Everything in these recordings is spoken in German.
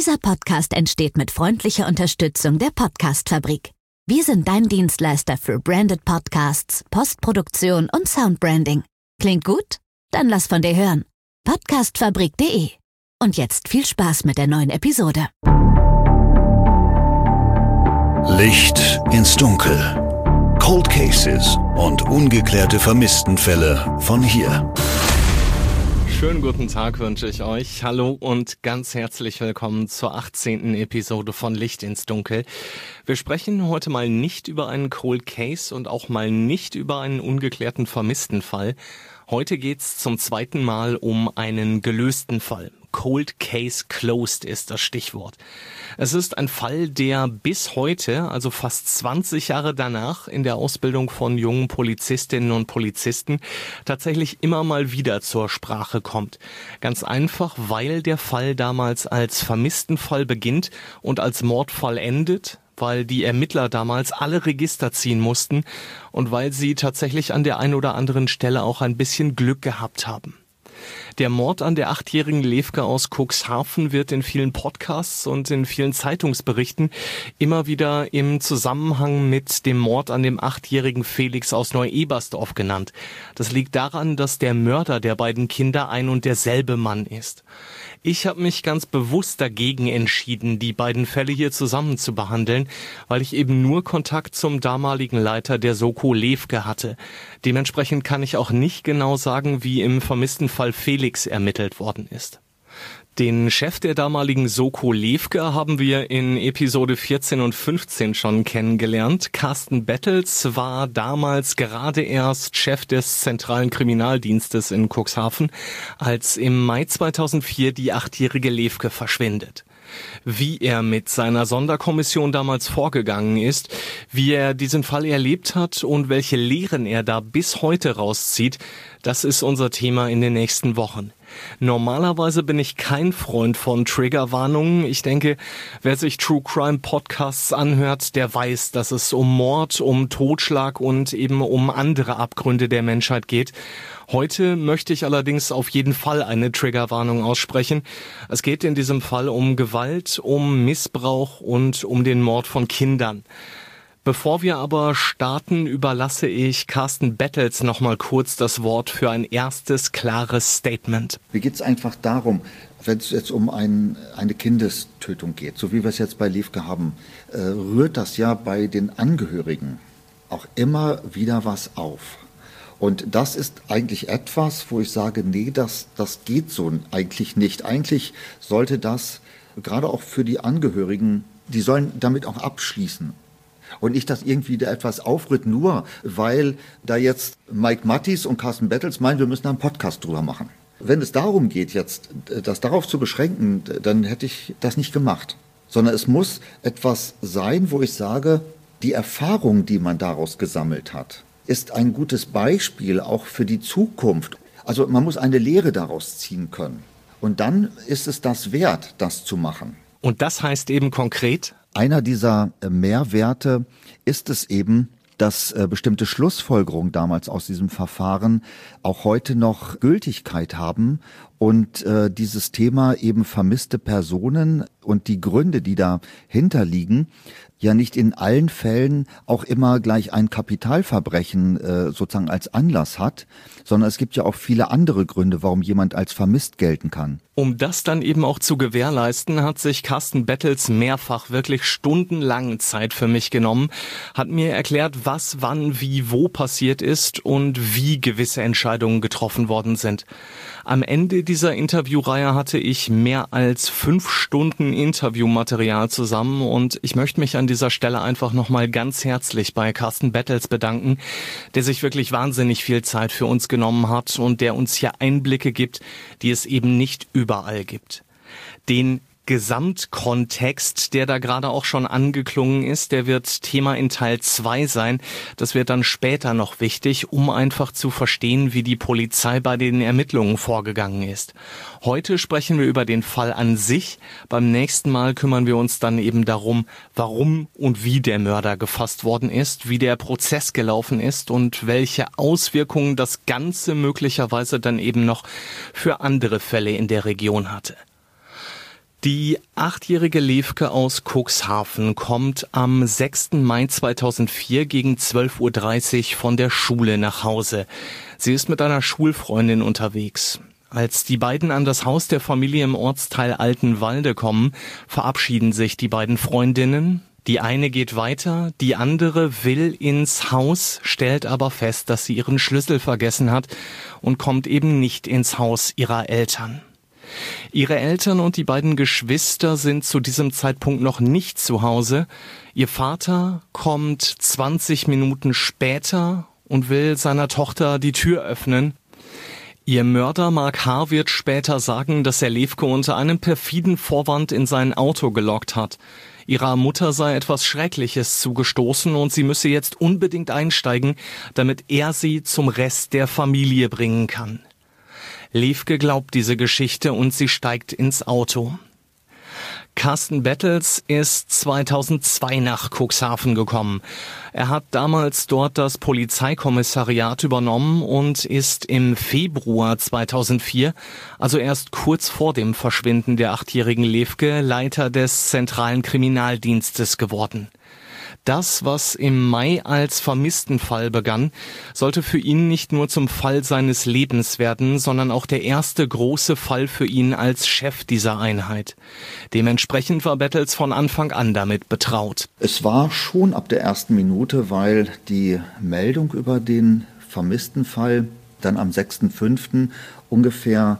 Dieser Podcast entsteht mit freundlicher Unterstützung der Podcast-Fabrik. Wir sind dein Dienstleister für Branded Podcasts, Postproduktion und Soundbranding. Klingt gut? Dann lass von dir hören. Podcastfabrik.de. Und jetzt viel Spaß mit der neuen Episode. Licht ins Dunkel. Cold Cases und ungeklärte Vermisstenfälle von hier. Schönen guten Tag wünsche ich euch. Hallo und ganz herzlich willkommen zur 18. Episode von Licht ins Dunkel. Wir sprechen heute mal nicht über einen Cold Case und auch mal nicht über einen ungeklärten Vermisstenfall. Heute geht's zum zweiten Mal um einen gelösten Fall. Cold Case Closed ist das Stichwort. Es ist ein Fall, der bis heute, also fast 20 Jahre danach, in der Ausbildung von jungen Polizistinnen und Polizisten tatsächlich immer mal wieder zur Sprache kommt. Ganz einfach, weil der Fall damals als Vermisstenfall beginnt und als Mordfall endet, weil die Ermittler damals alle Register ziehen mussten und weil sie tatsächlich an der einen oder anderen Stelle auch ein bisschen Glück gehabt haben. Der Mord an der 8-jährigen Levke aus Cuxhaven wird in vielen Podcasts und in vielen Zeitungsberichten immer wieder im Zusammenhang mit dem Mord an dem 8-jährigen Felix aus Neu-Ebersdorf genannt. Das liegt daran, dass der Mörder der beiden Kinder ein und derselbe Mann ist. Ich habe mich ganz bewusst dagegen entschieden, die beiden Fälle hier zusammen zu behandeln, weil ich eben nur Kontakt zum damaligen Leiter der Soko Levke hatte. Dementsprechend kann ich auch nicht genau sagen, wie im vermissten Fall Felix ermittelt worden ist. Den Chef der damaligen Soko Levke haben wir in Episode 14 und 15 schon kennengelernt. Carsten Bettels war damals gerade erst Chef des Zentralen Kriminaldienstes in Cuxhaven, als im Mai 2004 die 8-jährige Levke verschwindet. Wie er mit seiner Sonderkommission damals vorgegangen ist, wie er diesen Fall erlebt hat und welche Lehren er da bis heute rauszieht, das ist unser Thema in den nächsten Wochen. Normalerweise bin ich kein Freund von Triggerwarnungen. Ich denke, wer sich True Crime Podcasts anhört, der weiß, dass es um Mord, um Totschlag und eben um andere Abgründe der Menschheit geht. Heute möchte ich allerdings auf jeden Fall eine Triggerwarnung aussprechen. Es geht in diesem Fall um Gewalt, um Missbrauch und um den Mord von Kindern. Bevor wir aber starten, überlasse ich Carsten Bettels noch mal kurz das Wort für ein erstes klares Statement. Mir geht es einfach darum, wenn es jetzt um eine Kindestötung geht, so wie wir es jetzt bei Levke haben, rührt das ja bei den Angehörigen auch immer wieder was auf. Und das ist eigentlich etwas, wo ich sage, nee, das geht so eigentlich nicht. Eigentlich sollte das, gerade auch für die Angehörigen, die sollen damit auch abschließen. Und nicht, dass irgendwie da etwas aufrührt, nur weil da jetzt Mike Mattis und Carsten Bettels meinen, wir müssen da einen Podcast drüber machen. Wenn es darum geht, jetzt das darauf zu beschränken, dann hätte ich das nicht gemacht. Sondern es muss etwas sein, wo ich sage, die Erfahrung, die man daraus gesammelt hat, ist ein gutes Beispiel auch für die Zukunft. Also man muss eine Lehre daraus ziehen können. Und dann ist es das wert, das zu machen. Und das heißt eben konkret? Einer dieser Mehrwerte ist es eben, dass bestimmte Schlussfolgerungen damals aus diesem Verfahren auch heute noch Gültigkeit haben und dieses Thema eben vermisste Personen und die Gründe, die dahinter liegen, ja nicht in allen Fällen auch immer gleich ein Kapitalverbrechen sozusagen als Anlass hat, sondern es gibt ja auch viele andere Gründe, warum jemand als vermisst gelten kann. Um das dann eben auch zu gewährleisten, hat sich Carsten Bettels mehrfach wirklich stundenlang Zeit für mich genommen, hat mir erklärt, was, wann, wie, wo passiert ist und wie gewisse Entscheidungen getroffen worden sind. Am Ende dieser Interviewreihe hatte ich mehr als 5 Stunden Interviewmaterial zusammen und ich möchte mich an dieser Stelle einfach nochmal ganz herzlich bei Carsten Bettels bedanken, der sich wirklich wahnsinnig viel Zeit für uns genommen hat und der uns hier Einblicke gibt, die es eben nicht überall gibt. Den Gesamtkontext, der da gerade auch schon angeklungen ist, der wird Thema in Teil 2 sein. Das wird dann später noch wichtig, um einfach zu verstehen, wie die Polizei bei den Ermittlungen vorgegangen ist. Heute sprechen wir über den Fall an sich. Beim nächsten Mal kümmern wir uns dann eben darum, warum und wie der Mörder gefasst worden ist, wie der Prozess gelaufen ist und welche Auswirkungen das Ganze möglicherweise dann eben noch für andere Fälle in der Region hatte. Die 8-jährige Levke aus Cuxhaven kommt am 6. Mai 2004 gegen 12:30 Uhr von der Schule nach Hause. Sie ist mit einer Schulfreundin unterwegs. Als die beiden an das Haus der Familie im Ortsteil Altenwalde kommen, verabschieden sich die beiden Freundinnen. Die eine geht weiter, die andere will ins Haus, stellt aber fest, dass sie ihren Schlüssel vergessen hat und kommt eben nicht ins Haus ihrer Eltern. Ihre Eltern und die beiden Geschwister sind zu diesem Zeitpunkt noch nicht zu Hause. Ihr Vater kommt 20 Minuten später und will seiner Tochter die Tür öffnen. Ihr Mörder Mark H. wird später sagen, dass er Levke unter einem perfiden Vorwand in sein Auto gelockt hat. Ihrer Mutter sei etwas Schreckliches zugestoßen und sie müsse jetzt unbedingt einsteigen, damit er sie zum Rest der Familie bringen kann. Levke glaubt diese Geschichte und sie steigt ins Auto. Carsten Bettels ist 2002 nach Cuxhaven gekommen. Er hat damals dort das Polizeikommissariat übernommen und ist im Februar 2004, also erst kurz vor dem Verschwinden der 8-jährigen Levke, Leiter des zentralen Kriminaldienstes geworden. Das, was im Mai als Vermisstenfall begann, sollte für ihn nicht nur zum Fall seines Lebens werden, sondern auch der erste große Fall für ihn als Chef dieser Einheit. Dementsprechend war Bettels von Anfang an damit betraut. Es war schon ab der ersten Minute, weil die Meldung über den Vermisstenfall dann am 6.5. ungefähr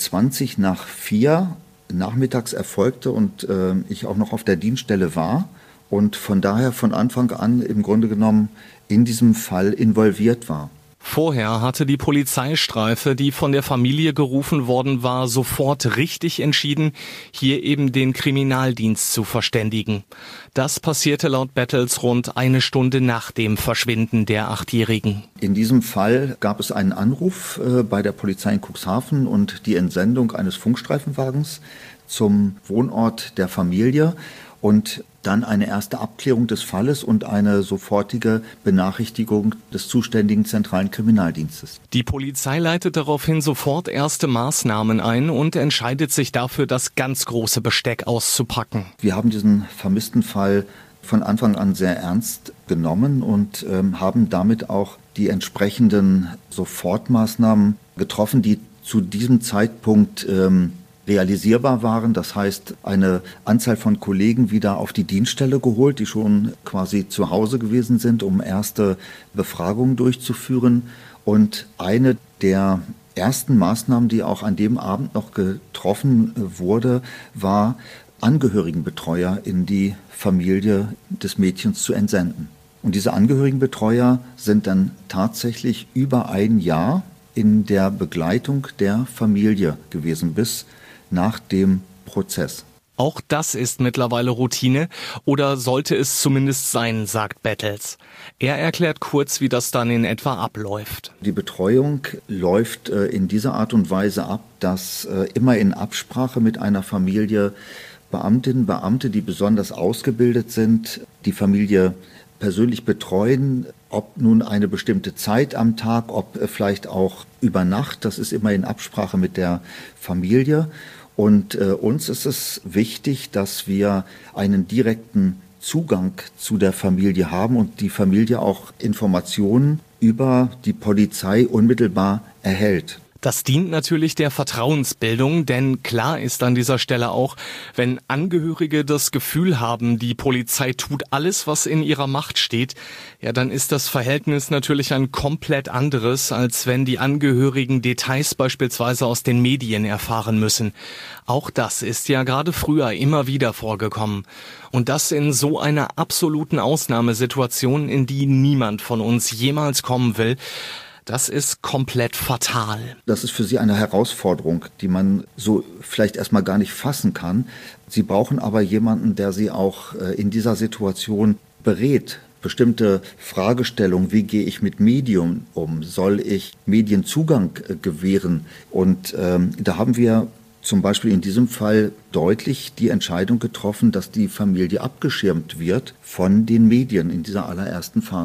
3:20 nachmittags erfolgte und ich auch noch auf der Dienststelle war. Und von daher von Anfang an im Grunde genommen in diesem Fall involviert war. Vorher hatte die Polizeistreife, die von der Familie gerufen worden war, sofort richtig entschieden, hier eben den Kriminaldienst zu verständigen. Das passierte laut Bettels rund eine Stunde nach dem Verschwinden der 8-Jährigen. In diesem Fall gab es einen Anruf bei der Polizei in Cuxhaven und die Entsendung eines Funkstreifenwagens zum Wohnort der Familie und dann eine erste Abklärung des Falles und eine sofortige Benachrichtigung des zuständigen zentralen Kriminaldienstes. Die Polizei leitet daraufhin sofort erste Maßnahmen ein und entscheidet sich dafür, das ganz große Besteck auszupacken. Wir haben diesen vermissten Fall von Anfang an sehr ernst genommen und haben damit auch die entsprechenden Sofortmaßnahmen getroffen, die zu diesem Zeitpunkt realisierbar waren. Das heißt, eine Anzahl von Kollegen wieder auf die Dienststelle geholt, die schon quasi zu Hause gewesen sind, um erste Befragungen durchzuführen. Und eine der ersten Maßnahmen, die auch an dem Abend noch getroffen wurde, war, Angehörigenbetreuer in die Familie des Mädchens zu entsenden. Und diese Angehörigenbetreuer sind dann tatsächlich über ein Jahr in der Begleitung der Familie gewesen, bis nach dem Prozess. Auch das ist mittlerweile Routine oder sollte es zumindest sein, sagt Bettels. Er erklärt kurz, wie das dann in etwa abläuft. Die Betreuung läuft in dieser Art und Weise ab, dass immer in Absprache mit einer Familie Beamtinnen, Beamte, die besonders ausgebildet sind, die Familie persönlich betreuen, ob nun eine bestimmte Zeit am Tag, ob vielleicht auch über Nacht, das ist immer in Absprache mit der Familie. Und uns ist es wichtig, dass wir einen direkten Zugang zu der Familie haben und die Familie auch Informationen über die Polizei unmittelbar erhält. Das dient natürlich der Vertrauensbildung, denn klar ist an dieser Stelle auch, wenn Angehörige das Gefühl haben, die Polizei tut alles, was in ihrer Macht steht, ja, dann ist das Verhältnis natürlich ein komplett anderes, als wenn die Angehörigen Details beispielsweise aus den Medien erfahren müssen. Auch das ist ja gerade früher immer wieder vorgekommen. Und das in so einer absoluten Ausnahmesituation, in die niemand von uns jemals kommen will. Das ist komplett fatal. Das ist für Sie eine Herausforderung, die man so vielleicht erstmal gar nicht fassen kann. Sie brauchen aber jemanden, der Sie auch in dieser Situation berät. Bestimmte Fragestellungen, wie gehe ich mit Medien um? Soll ich Medienzugang gewähren? Und da haben wir zum Beispiel in diesem Fall deutlich die Entscheidung getroffen, dass die Familie abgeschirmt wird von den Medien in dieser allerersten Phase.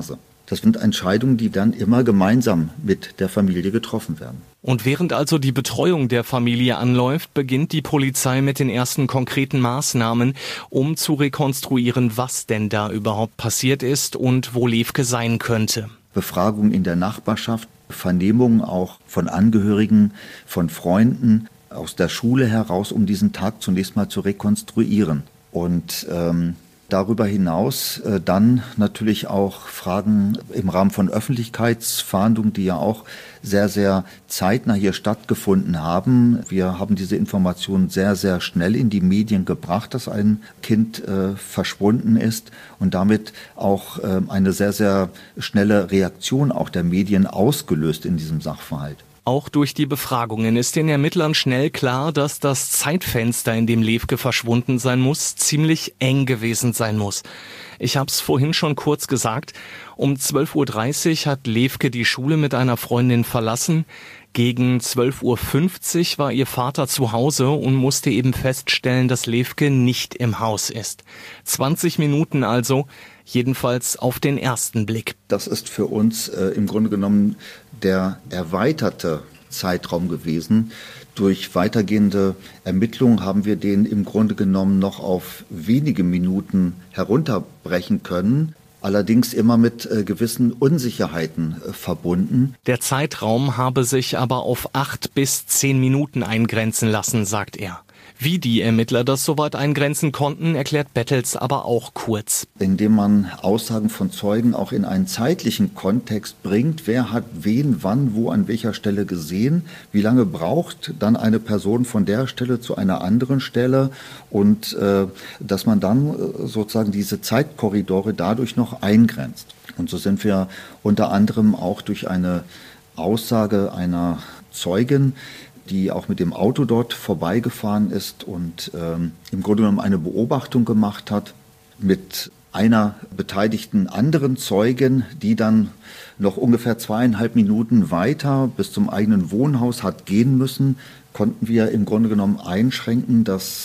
Das sind Entscheidungen, die dann immer gemeinsam mit der Familie getroffen werden. Und während also die Betreuung der Familie anläuft, beginnt die Polizei mit den ersten konkreten Maßnahmen, um zu rekonstruieren, was denn da überhaupt passiert ist und wo Levke sein könnte. Befragungen in der Nachbarschaft, Vernehmungen auch von Angehörigen, von Freunden aus der Schule heraus, um diesen Tag zunächst mal zu rekonstruieren. Und darüber hinaus dann natürlich auch Fragen im Rahmen von Öffentlichkeitsfahndungen, die ja auch sehr, sehr zeitnah hier stattgefunden haben. Wir haben diese Informationen sehr, sehr schnell in die Medien gebracht, dass ein Kind verschwunden ist und damit auch eine sehr, sehr schnelle Reaktion auch der Medien ausgelöst in diesem Sachverhalt. Auch durch die Befragungen ist den Ermittlern schnell klar, dass das Zeitfenster, in dem Levke verschwunden sein muss, ziemlich eng gewesen sein muss. Ich habe es vorhin schon kurz gesagt, um 12.30 Uhr hat Levke die Schule mit einer Freundin verlassen. Gegen 12.50 Uhr war ihr Vater zu Hause und musste eben feststellen, dass Levke nicht im Haus ist. 20 Minuten also, jedenfalls auf den ersten Blick. Das ist für uns im Grunde genommen der erweiterte Zeitraum gewesen. Durch weitergehende Ermittlungen haben wir den im Grunde genommen noch auf wenige Minuten herunterbrechen können. Allerdings immer mit gewissen Unsicherheiten verbunden. Der Zeitraum habe sich aber auf 8 bis 10 Minuten eingrenzen lassen, sagt er. Wie die Ermittler das soweit eingrenzen konnten, erklärt Bettels aber auch kurz. Indem man Aussagen von Zeugen auch in einen zeitlichen Kontext bringt. Wer hat wen, wann, wo, an welcher Stelle gesehen? Wie lange braucht dann eine Person von der Stelle zu einer anderen Stelle? Und dass man dann sozusagen diese Zeitkorridore dadurch noch eingrenzt. Und so sind wir unter anderem auch durch eine Aussage einer Zeugin, die auch mit dem Auto dort vorbeigefahren ist und im Grunde genommen eine Beobachtung gemacht hat mit einer beteiligten anderen Zeugin, die dann noch ungefähr 2,5 Minuten weiter bis zum eigenen Wohnhaus hat gehen müssen, konnten wir im Grunde genommen einschränken, dass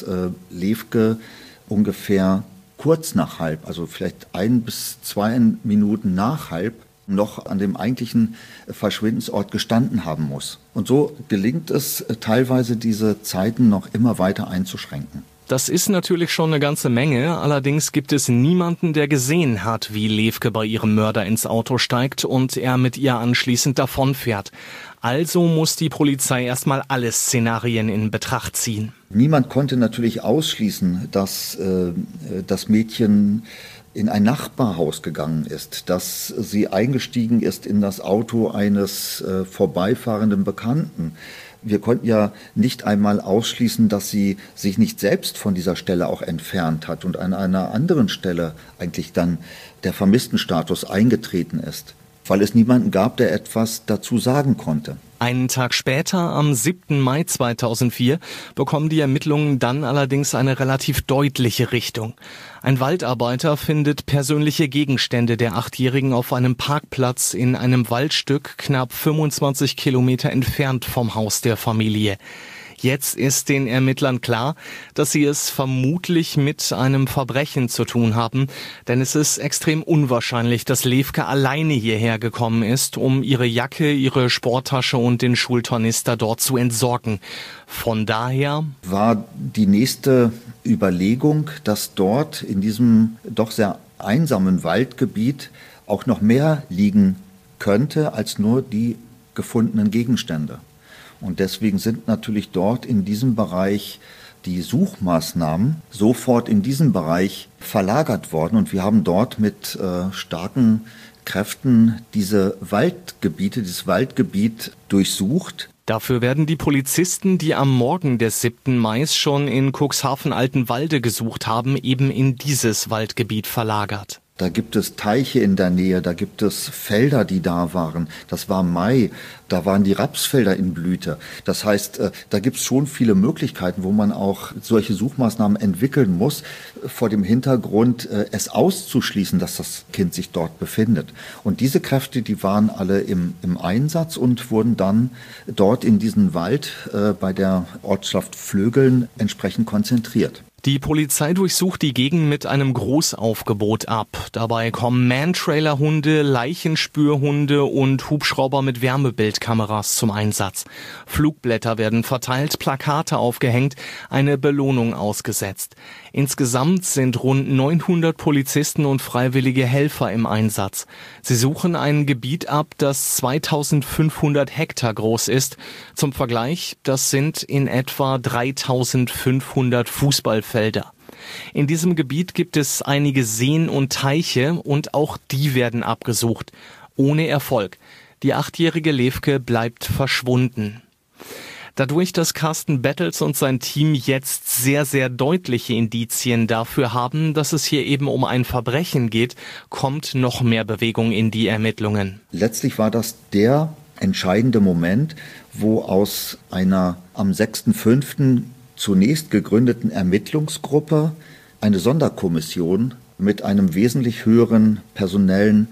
Levke ungefähr kurz nach halb, also vielleicht 1 bis 2 Minuten nach halb, noch an dem eigentlichen Verschwindensort gestanden haben muss. Und so gelingt es teilweise, diese Zeiten noch immer weiter einzuschränken. Das ist natürlich schon eine ganze Menge, allerdings gibt es niemanden, der gesehen hat, wie Levke bei ihrem Mörder ins Auto steigt und er mit ihr anschließend davonfährt. Also muss die Polizei erstmal alle Szenarien in Betracht ziehen. Niemand konnte natürlich ausschließen, dass das Mädchen in ein Nachbarhaus gegangen ist, dass sie eingestiegen ist in das Auto eines vorbeifahrenden Bekannten. Wir konnten ja nicht einmal ausschließen, dass sie sich nicht selbst von dieser Stelle auch entfernt hat und an einer anderen Stelle eigentlich dann der Vermisstenstatus eingetreten ist, weil es niemanden gab, der etwas dazu sagen konnte. Einen Tag später, am 7. Mai 2004, bekommen die Ermittlungen dann allerdings eine relativ deutliche Richtung. Ein Waldarbeiter findet persönliche Gegenstände der 8-Jährigen auf einem Parkplatz in einem Waldstück knapp 25 Kilometer entfernt vom Haus der Familie. Jetzt ist den Ermittlern klar, dass sie es vermutlich mit einem Verbrechen zu tun haben, denn es ist extrem unwahrscheinlich, dass Levke alleine hierher gekommen ist, um ihre Jacke, ihre Sporttasche und den Schultornister dort zu entsorgen. Von daher war die nächste Überlegung, dass dort in diesem doch sehr einsamen Waldgebiet auch noch mehr liegen könnte als nur die gefundenen Gegenstände. Und deswegen sind natürlich dort in diesem Bereich die Suchmaßnahmen sofort in diesen Bereich verlagert worden. Und wir haben dort mit starken Kräften dieses Waldgebiet durchsucht. Dafür werden die Polizisten, die am Morgen des 7. Mai schon in Cuxhaven-Altenwalde gesucht haben, eben in dieses Waldgebiet verlagert. Da gibt es Teiche in der Nähe, da gibt es Felder, die da waren. Das war Mai, da waren die Rapsfelder in Blüte. Das heißt, da gibt es schon viele Möglichkeiten, wo man auch solche Suchmaßnahmen entwickeln muss, vor dem Hintergrund, es auszuschließen, dass das Kind sich dort befindet. Und diese Kräfte, die waren alle im Einsatz und wurden dann dort in diesen Wald bei der Ortschaft Flögeln entsprechend konzentriert. Die Polizei durchsucht die Gegend mit einem Großaufgebot ab. Dabei kommen Mantrailer-Hunde, Leichenspürhunde und Hubschrauber mit Wärmebildkameras zum Einsatz. Flugblätter werden verteilt, Plakate aufgehängt, eine Belohnung ausgesetzt. Insgesamt sind rund 900 Polizisten und freiwillige Helfer im Einsatz. Sie suchen ein Gebiet ab, das 2500 Hektar groß ist. Zum Vergleich, das sind in etwa 3500 Fußballfelder. In diesem Gebiet gibt es einige Seen und Teiche und auch die werden abgesucht. Ohne Erfolg. Die 8-jährige Levke bleibt verschwunden. Dadurch, dass Carsten Bettels und sein Team jetzt sehr, sehr deutliche Indizien dafür haben, dass es hier eben um ein Verbrechen geht, kommt noch mehr Bewegung in die Ermittlungen. Letztlich war das der entscheidende Moment, wo aus einer am 6.5. zunächst gegründeten Ermittlungsgruppe eine Sonderkommission mit einem wesentlich höheren personellen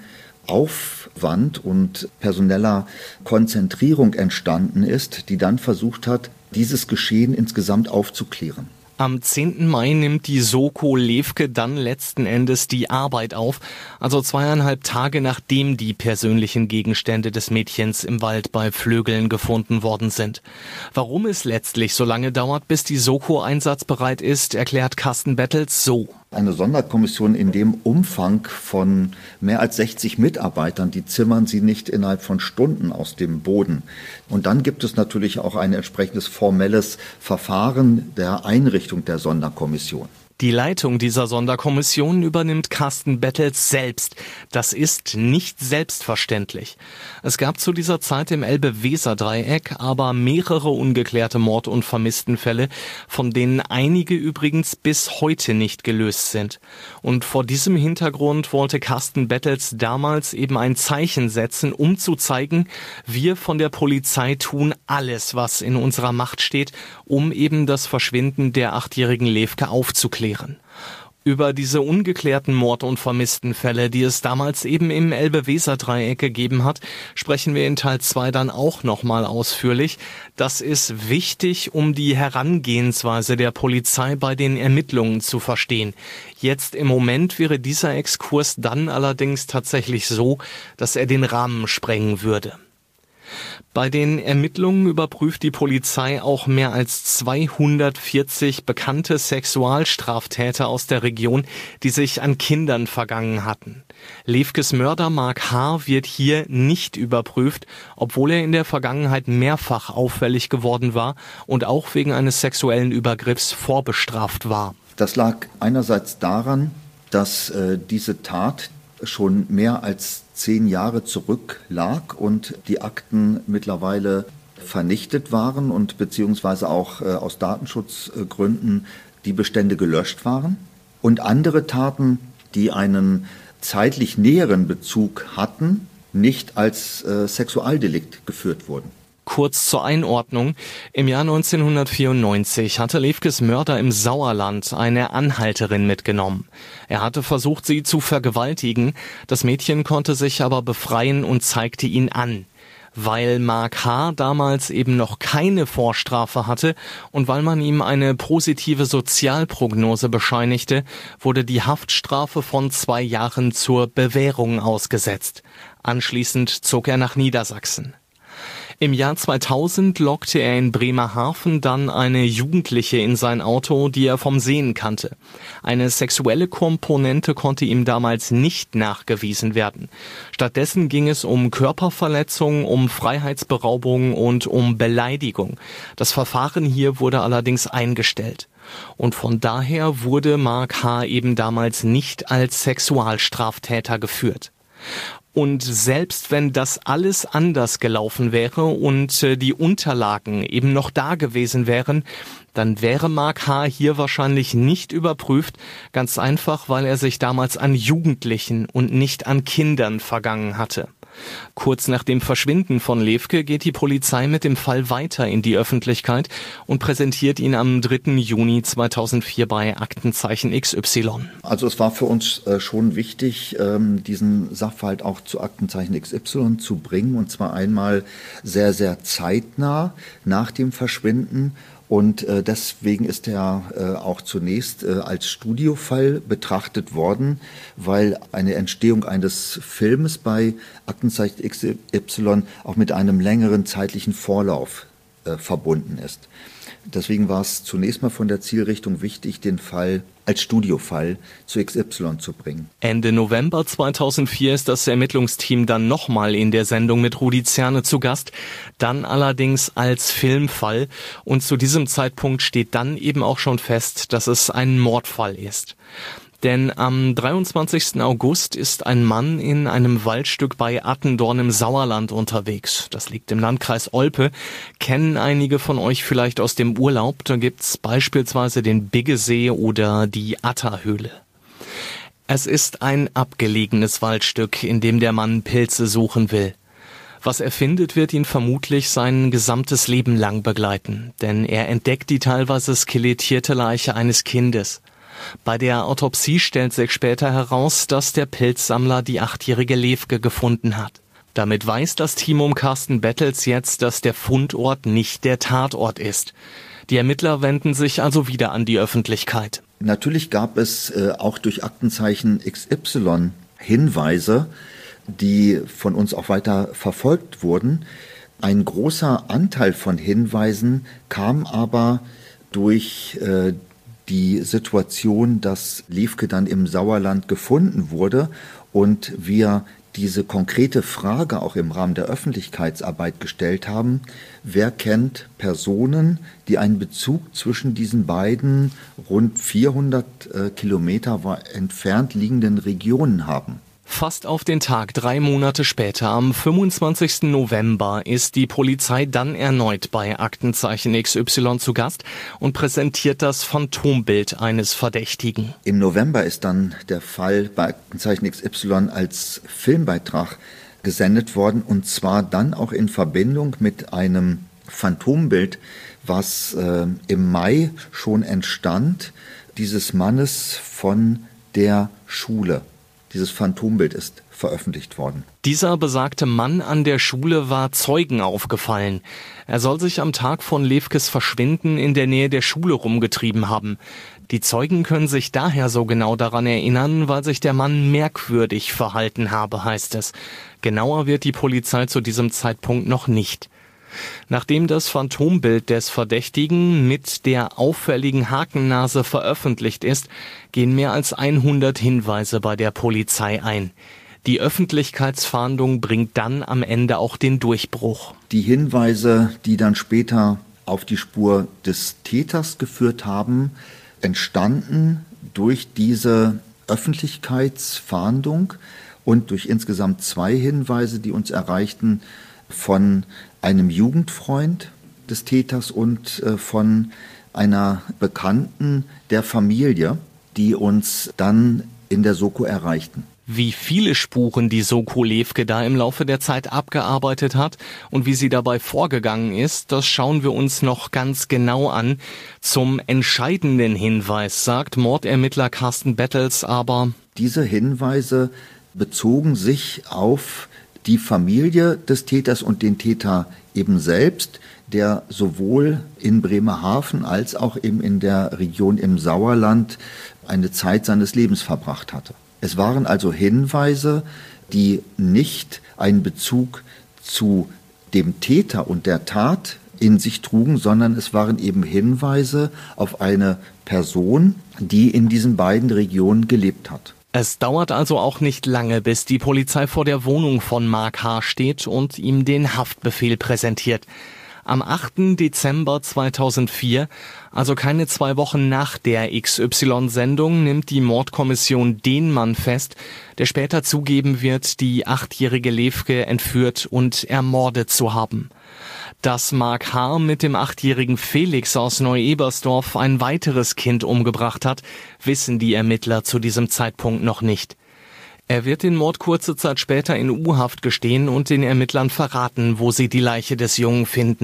Aufwand und personeller Konzentrierung entstanden ist, die dann versucht hat, dieses Geschehen insgesamt aufzuklären. Am 10. Mai nimmt die Soko Levke dann letzten Endes die Arbeit auf, also 2,5 Tage nachdem die persönlichen Gegenstände des Mädchens im Wald bei Flögeln gefunden worden sind. Warum es letztlich so lange dauert, bis die Soko einsatzbereit ist, erklärt Carsten Bettels so. Eine Sonderkommission in dem Umfang von mehr als 60 Mitarbeitern, die zimmern sie nicht innerhalb von Stunden aus dem Boden. Und dann gibt es natürlich auch ein entsprechendes formelles Verfahren der Einrichtung der Sonderkommission. Die Leitung dieser Sonderkommission übernimmt Carsten Bettels selbst. Das ist nicht selbstverständlich. Es gab zu dieser Zeit im Elbe-Weser-Dreieck aber mehrere ungeklärte Mord- und Vermisstenfälle, von denen einige übrigens bis heute nicht gelöst sind. Und vor diesem Hintergrund wollte Carsten Bettels damals eben ein Zeichen setzen, um zu zeigen, wir von der Polizei tun alles, was in unserer Macht steht, um eben das Verschwinden der 8-jährigen Levke aufzuklären. Über diese ungeklärten Mord- und Vermisstenfälle, die es damals eben im Elbe-Weser-Dreieck gegeben hat, sprechen wir in Teil 2 dann auch nochmal ausführlich. Das ist wichtig, um die Herangehensweise der Polizei bei den Ermittlungen zu verstehen. Jetzt im Moment wäre dieser Exkurs dann allerdings tatsächlich so, dass er den Rahmen sprengen würde. Bei den Ermittlungen überprüft die Polizei auch mehr als 240 bekannte Sexualstraftäter aus der Region, die sich an Kindern vergangen hatten. Levkes Mörder Mark H. wird hier nicht überprüft, obwohl er in der Vergangenheit mehrfach auffällig geworden war und auch wegen eines sexuellen Übergriffs vorbestraft war. Das lag einerseits daran, dass diese Tat schon mehr als 10 Jahre zurücklag und die Akten mittlerweile vernichtet waren und beziehungsweise auch aus Datenschutzgründen die Bestände gelöscht waren. Und andere Taten, die einen zeitlich näheren Bezug hatten, nicht als Sexualdelikt geführt wurden. Kurz zur Einordnung. Im Jahr 1994 hatte Levkes Mörder im Sauerland eine Anhalterin mitgenommen. Er hatte versucht, sie zu vergewaltigen. Das Mädchen konnte sich aber befreien und zeigte ihn an. Weil Mark H. damals eben noch keine Vorstrafe hatte und weil man ihm eine positive Sozialprognose bescheinigte, wurde die Haftstrafe von 2 Jahren zur Bewährung ausgesetzt. Anschließend zog er nach Niedersachsen. Im Jahr 2000 lockte er in Bremerhaven dann eine Jugendliche in sein Auto, die er vom Sehen kannte. Eine sexuelle Komponente konnte ihm damals nicht nachgewiesen werden. Stattdessen ging es um Körperverletzung, um Freiheitsberaubung und um Beleidigung. Das Verfahren hier wurde allerdings eingestellt. Und von daher wurde Mark H. eben damals nicht als Sexualstraftäter geführt. Und selbst wenn das alles anders gelaufen wäre und die Unterlagen eben noch da gewesen wären, dann wäre Mark H. hier wahrscheinlich nicht überprüft, ganz einfach, weil er sich damals an Jugendlichen und nicht an Kindern vergangen hatte. Kurz nach dem Verschwinden von Levke geht die Polizei mit dem Fall weiter in die Öffentlichkeit und präsentiert ihn am 3. Juni 2004 bei Aktenzeichen XY. Also es war für uns schon wichtig, diesen Sachverhalt auch zu Aktenzeichen XY zu bringen, und zwar einmal sehr, sehr zeitnah nach dem Verschwinden Und deswegen ist er auch zunächst als Studiofall betrachtet worden, weil eine Entstehung eines Filmes bei Aktenzeichen XY auch mit einem längeren zeitlichen Vorlauf verbunden ist. Deswegen war es zunächst mal von der Zielrichtung wichtig, den Fall als Studiofall zu XY zu bringen. Ende November 2004 ist das Ermittlungsteam dann nochmal in der Sendung mit Rudi Zerne zu Gast, dann allerdings als Filmfall. Und zu diesem Zeitpunkt steht dann eben auch schon fest, dass es ein Mordfall ist. Denn am 23. August ist ein Mann in einem Waldstück bei Attendorn im Sauerland unterwegs. Das liegt im Landkreis Olpe. Kennen einige von euch vielleicht aus dem Urlaub. Da gibt's beispielsweise den Biggesee oder die Atterhöhle. Es ist ein abgelegenes Waldstück, in dem der Mann Pilze suchen will. Was er findet, wird ihn vermutlich sein gesamtes Leben lang begleiten. Denn er entdeckt die teilweise skelettierte Leiche eines Kindes. Bei der Autopsie stellt sich später heraus, dass der Pilzsammler die 8-jährige Levke gefunden hat. Damit weiß das Team um Carsten Bettels jetzt, dass der Fundort nicht der Tatort ist. Die Ermittler wenden sich also wieder an die Öffentlichkeit. Natürlich gab es auch durch Aktenzeichen XY Hinweise, die von uns auch weiter verfolgt wurden. Ein großer Anteil von Hinweisen kam aber durch die Situation, dass Levke dann im Sauerland gefunden wurde und wir diese konkrete Frage auch im Rahmen der Öffentlichkeitsarbeit gestellt haben: Wer kennt Personen, die einen Bezug zwischen diesen beiden rund 400 Kilometer entfernt liegenden Regionen haben? Fast auf den Tag 3 Monate später, am 25. November, ist die Polizei dann erneut bei Aktenzeichen XY zu Gast und präsentiert das Phantombild eines Verdächtigen. Im November ist dann der Fall bei Aktenzeichen XY als Filmbeitrag gesendet worden, und zwar dann auch in Verbindung mit einem Phantombild, was im Mai schon entstand, dieses Mannes von der Schule. Dieses Phantombild ist veröffentlicht worden. Dieser besagte Mann an der Schule war Zeugen aufgefallen. Er soll sich am Tag von Levkes Verschwinden in der Nähe der Schule rumgetrieben haben. Die Zeugen können sich daher so genau daran erinnern, weil sich der Mann merkwürdig verhalten habe, heißt es. Genauer wird die Polizei zu diesem Zeitpunkt noch nicht. Nachdem das Phantombild des Verdächtigen mit der auffälligen Hakennase veröffentlicht ist, gehen mehr als 100 Hinweise bei der Polizei ein. Die Öffentlichkeitsfahndung bringt dann am Ende auch den Durchbruch. Die Hinweise, die dann später auf die Spur des Täters geführt haben, entstanden durch diese Öffentlichkeitsfahndung und durch insgesamt 2 Hinweise, die uns erreichten, von einem Jugendfreund des Täters und von einer Bekannten der Familie, die uns dann in der Soko erreichten. Wie viele Spuren die Soko Levke da im Laufe der Zeit abgearbeitet hat und wie sie dabei vorgegangen ist, das schauen wir uns noch ganz genau an. Zum entscheidenden Hinweis sagt Mordermittler Carsten Bettels aber: Diese Hinweise bezogen sich auf die Familie des Täters und den Täter eben selbst, der sowohl in Bremerhaven als auch eben in der Region im Sauerland eine Zeit seines Lebens verbracht hatte. Es waren also Hinweise, die nicht einen Bezug zu dem Täter und der Tat in sich trugen, sondern es waren eben Hinweise auf eine Person, die in diesen beiden Regionen gelebt hat. Es dauert also auch nicht lange, bis die Polizei vor der Wohnung von Mark H. steht und ihm den Haftbefehl präsentiert. Am 8. Dezember 2004, also keine 2 Wochen nach der XY-Sendung, nimmt die Mordkommission den Mann fest, der später zugeben wird, die 8-jährige Levke entführt und ermordet zu haben. Dass Mark H. mit dem 8-jährigen Felix aus Neu-Ebersdorf ein weiteres Kind umgebracht hat, wissen die Ermittler zu diesem Zeitpunkt noch nicht. Er wird den Mord kurze Zeit später in U-Haft gestehen und den Ermittlern verraten, wo sie die Leiche des Jungen finden.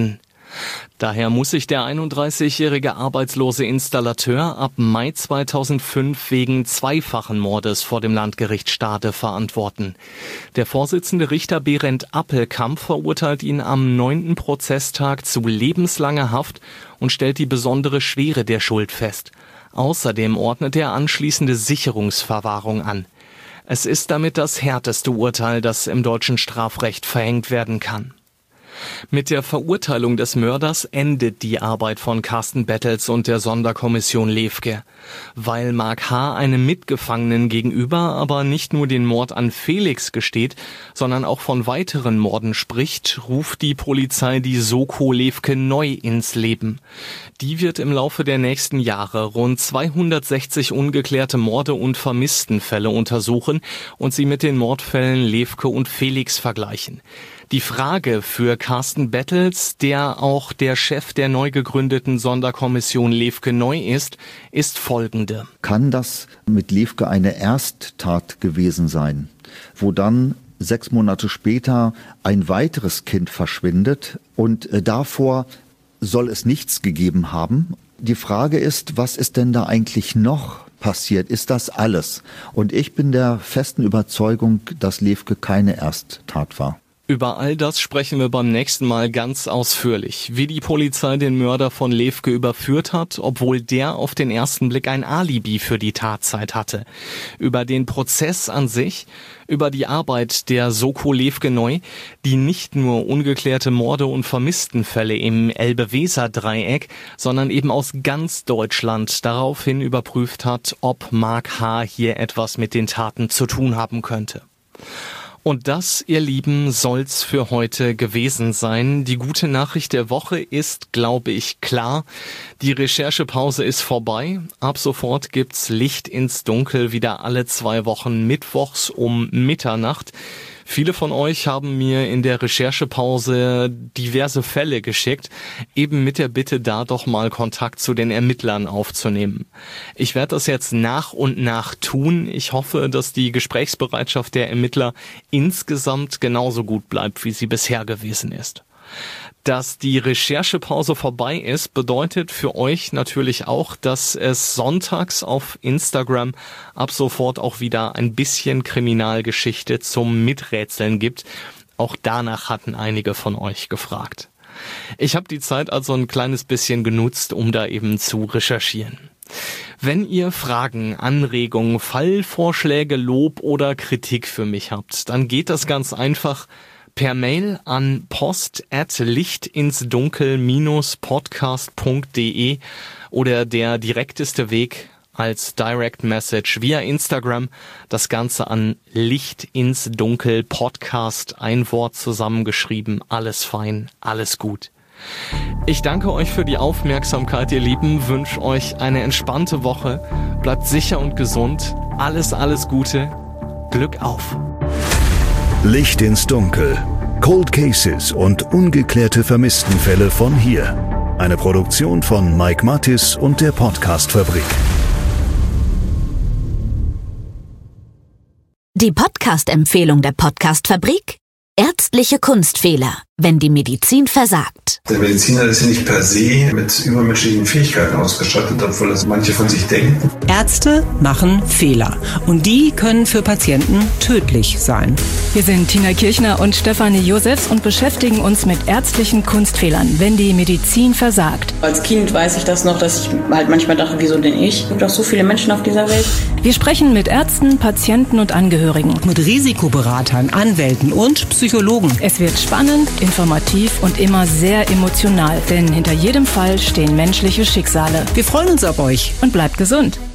Daher muss sich der 31-jährige arbeitslose Installateur ab Mai 2005 wegen zweifachen Mordes vor dem Landgericht Stade verantworten. Der Vorsitzende Richter Berend Appelkamp verurteilt ihn am 9. Prozesstag zu lebenslanger Haft und stellt die besondere Schwere der Schuld fest. Außerdem ordnet er anschließende Sicherungsverwahrung an. Es ist damit das härteste Urteil, das im deutschen Strafrecht verhängt werden kann. Mit der Verurteilung des Mörders endet die Arbeit von Carsten Bettels und der Sonderkommission Lefke. Weil Mark H. einem Mitgefangenen gegenüber aber nicht nur den Mord an Felix gesteht, sondern auch von weiteren Morden spricht, ruft die Polizei die Soko Lefke neu ins Leben. Die wird im Laufe der nächsten Jahre rund 260 ungeklärte Morde und Vermisstenfälle untersuchen und sie mit den Mordfällen Lefke und Felix vergleichen. Die Frage für Carsten Bettels, der auch der Chef der neu gegründeten Sonderkommission Lefke neu ist folgende. Kann das mit Lefke eine Ersttat gewesen sein, wo dann 6 Monate später ein weiteres Kind verschwindet und davor soll es nichts gegeben haben? Die Frage ist, was ist denn da eigentlich noch passiert? Ist das alles? Und ich bin der festen Überzeugung, dass Lefke keine Ersttat war. Über all das sprechen wir beim nächsten Mal ganz ausführlich. Wie die Polizei den Mörder von Lefke überführt hat, obwohl der auf den ersten Blick ein Alibi für die Tatzeit hatte. Über den Prozess an sich, über die Arbeit der Soko Lefke neu, die nicht nur ungeklärte Morde und Vermisstenfälle im Elbe-Weser-Dreieck, sondern eben aus ganz Deutschland daraufhin überprüft hat, ob Mark H. hier etwas mit den Taten zu tun haben könnte. Und das, ihr Lieben, soll's für heute gewesen sein. Die gute Nachricht der Woche ist, glaube ich, klar. Die Recherchepause ist vorbei. Ab sofort gibt's Licht ins Dunkel wieder alle 2 Wochen mittwochs um Mitternacht. Viele von euch haben mir in der Recherchepause diverse Fälle geschickt, eben mit der Bitte, da doch mal Kontakt zu den Ermittlern aufzunehmen. Ich werde das jetzt nach und nach tun. Ich hoffe, dass die Gesprächsbereitschaft der Ermittler insgesamt genauso gut bleibt, wie sie bisher gewesen ist. Dass die Recherchepause vorbei ist, bedeutet für euch natürlich auch, dass es sonntags auf Instagram ab sofort auch wieder ein bisschen Kriminalgeschichte zum Miträtseln gibt. Auch danach hatten einige von euch gefragt. Ich habe die Zeit also ein kleines bisschen genutzt, um da eben zu recherchieren. Wenn ihr Fragen, Anregungen, Fallvorschläge, Lob oder Kritik für mich habt, dann geht das ganz einfach per Mail an post@lichtinsdunkel-podcast.de oder der direkteste Weg als Direct Message via Instagram. Das Ganze an Licht ins Dunkel Podcast, ein Wort zusammengeschrieben. Alles fein, alles gut. Ich danke euch für die Aufmerksamkeit, ihr Lieben, wünsche euch eine entspannte Woche. Bleibt sicher und gesund. Alles Gute. Glück auf. Licht ins Dunkel. Cold Cases und ungeklärte Vermisstenfälle von hier. Eine Produktion von Mike Mattis und der Podcast-Fabrik. Die Podcast-Empfehlung der Podcast-Fabrik: Ärztliche Kunstfehler, wenn die Medizin versagt. Der Mediziner ist ja nicht per se mit übermenschlichen Fähigkeiten ausgestattet, obwohl das manche von sich denken. Ärzte machen Fehler und die können für Patienten tödlich sein. Wir sind Tina Kirchner und Stefanie Josefs und beschäftigen uns mit ärztlichen Kunstfehlern, wenn die Medizin versagt. Als Kind weiß ich das noch, dass ich halt manchmal dachte, wieso denn ich? Es gibt doch so viele Menschen auf dieser Welt. Wir sprechen mit Ärzten, Patienten und Angehörigen. Mit Risikoberatern, Anwälten und Psychologen. Es wird spannend, informativ und immer sehr emotional, denn hinter jedem Fall stehen menschliche Schicksale. Wir freuen uns auf euch und bleibt gesund.